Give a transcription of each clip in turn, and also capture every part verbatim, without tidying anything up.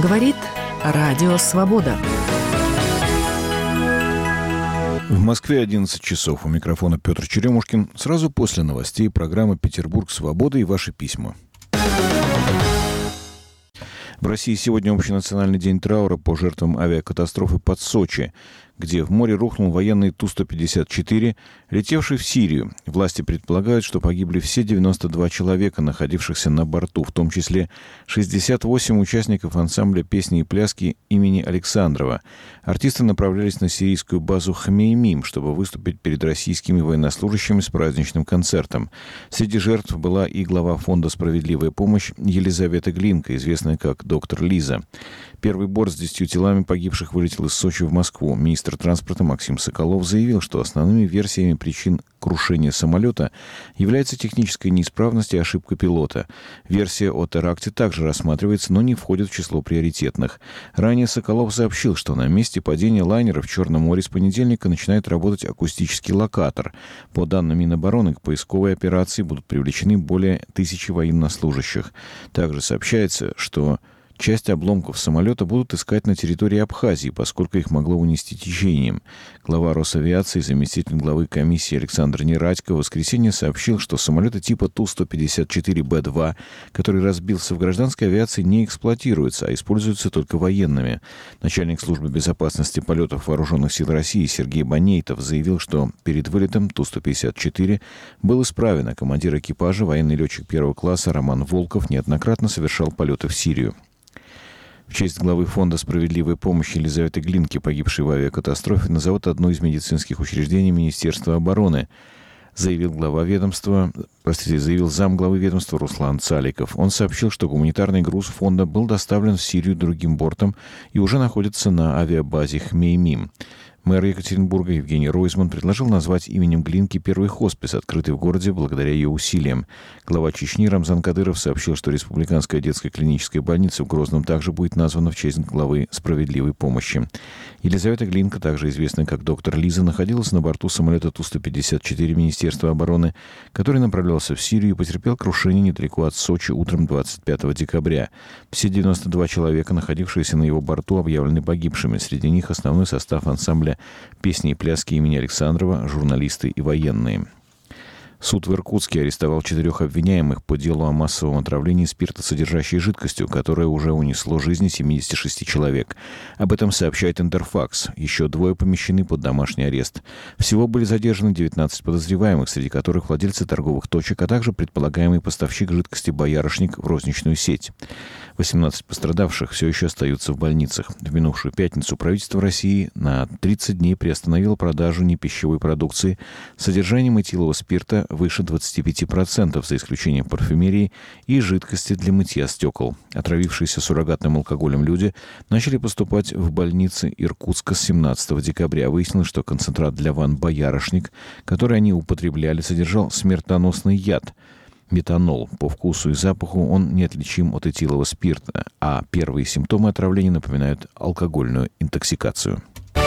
Говорит Радио Свобода. В Москве одиннадцать часов. У микрофона Петр Черемушкин. Сразу после новостей программа «Петербург. Свобода» и ваши письма. В России сегодня общенациональный день траура по жертвам авиакатастрофы под Сочи, где в море рухнул военный Ту сто пятьдесят четыре, летевший в Сирию. Власти предполагают, что погибли все девяносто два человека, находившихся на борту, в том числе шестьдесят восемь участников ансамбля песни и пляски имени Александрова. Артисты направлялись на сирийскую базу Хмеймим, чтобы выступить перед российскими военнослужащими с праздничным концертом. Среди жертв была и глава фонда «Справедливая помощь» Елизавета Глинка, известная как доктор Лиза. Первый борт с десятью телами погибших вылетел из Сочи в Москву. Министр транспорта Максим Соколов заявил, что основными версиями причин крушения самолета является техническая неисправность и ошибка пилота. Версия о теракте также рассматривается, но не входит в число приоритетных. Ранее Соколов сообщил, что на месте падения лайнера в Черном море с понедельника начинает работать акустический локатор. По данным Минобороны, к поисковой операции будут привлечены более тысячи военнослужащих. Также сообщается, что часть обломков самолета будут искать на территории Абхазии, поскольку их могло унести течением. Глава Росавиации, заместитель главы комиссии Александр Нерадько в воскресенье сообщил, что самолеты типа Ту сто пятьдесят четыре Бэ два, который разбился в гражданской авиации, не эксплуатируются, а используются только военными. Начальник службы безопасности полетов Вооруженных сил России Сергей Банейтов заявил, что перед вылетом Ту сто пятьдесят четыре был исправен, а командир экипажа, военный летчик первого класса Роман Волков, неоднократно совершал полеты в Сирию. В честь главы фонда «Справедливая помощь» Елизаветы Глинки, погибшей в авиакатастрофе, назовут одно из медицинских учреждений Министерства обороны, заявил глава ведомства, простите, заявил замглавы ведомства Руслан Цаликов. Он сообщил, что гуманитарный груз фонда был доставлен в Сирию другим бортом и уже находится на авиабазе Хмеймим. Мэр Екатеринбурга Евгений Ройзман предложил назвать именем Глинки первый хоспис, открытый в городе благодаря ее усилиям. Глава Чечни Рамзан Кадыров сообщил, что Республиканская детская клиническая больница в Грозном также будет названа в честь главы «Справедливой помощи». Елизавета Глинка, также известная как доктор Лиза, находилась на борту самолета Ту сто пятьдесят четыре Министерства обороны, который направлялся в Сирию и потерпел крушение недалеко от Сочи утром двадцать пятого декабря. Все девяносто два человека, находившиеся на его борту, объявлены погибшими. Среди них основной состав ансамбля песни и пляски имени Александрова, журналисты и военные. Суд в Иркутске арестовал четырех обвиняемых по делу о массовом отравлении спиртосодержащей жидкостью, которое уже унесло жизни семидесяти шести человек. Об этом сообщает Интерфакс. Еще двое помещены под домашний арест. Всего были задержаны девятнадцать подозреваемых, среди которых владельцы торговых точек, а также предполагаемый поставщик жидкости «Боярышник» в розничную сеть. восемнадцать пострадавших все еще остаются в больницах. В минувшую пятницу правительство России на тридцать дней приостановило продажу непищевой продукции с содержанием этилового спирта выше двадцати пяти процентов, за исключением парфюмерии и жидкости для мытья стекол. Отравившиеся суррогатным алкоголем люди начали поступать в больницы Иркутска с семнадцатого декабря. Выяснилось, что концентрат для ванн «Боярышник», который они употребляли, содержал смертоносный яд – метанол. По вкусу и запаху он неотличим от этилового спирта, а первые симптомы отравления напоминают алкогольную интоксикацию.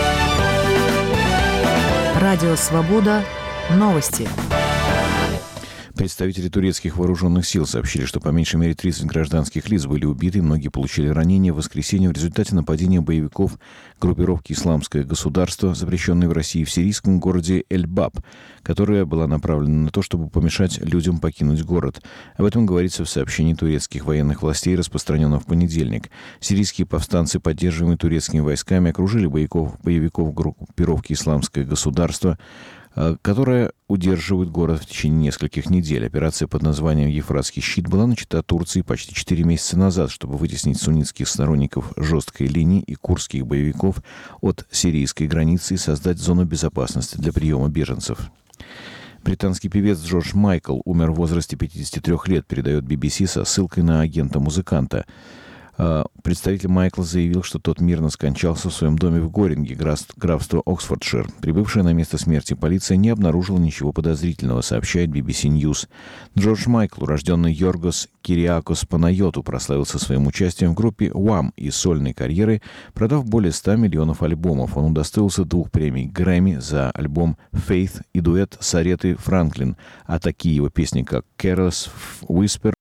Радио «Свобода». Новости. Представители турецких вооруженных сил сообщили, что по меньшей мере тридцать гражданских лиц были убиты, многие получили ранения в воскресенье в результате нападения боевиков группировки «Исламское государство», запрещенной в России, в сирийском городе Эль-Баб, которая была направлена на то, чтобы помешать людям покинуть город. Об этом говорится в сообщении турецких военных властей, распространенном в понедельник. Сирийские повстанцы, поддерживаемые турецкими войсками, окружили боевиков, боевиков группировки «Исламское государство», которая удерживает город в течение нескольких недель. Операция под названием «Ефратский щит» была начата Турцией почти четыре месяца назад, чтобы вытеснить суннитских сторонников жесткой линии и курдских боевиков от сирийской границы и создать зону безопасности для приема беженцев. Британский певец Джордж Майкл умер в возрасте пятидесяти трёх лет, передает би би си со ссылкой на агента-музыканта. Представитель Майкла заявил, что тот мирно скончался в своем доме в Горинге, графство Оксфордшир. Прибывшая на место смерти полиция не обнаружила ничего подозрительного, сообщает би би си News. Джордж Майкл, урожденный Йоргос Кириакос Панайоту, прославился своим участием в группе Уам и сольной карьерой, продав более ста миллионов альбомов. Он удостоился двух премий Грэмми за альбом «Faith» и дуэт с Аретой Франклин, а такие его песни, как «Careless Whisper»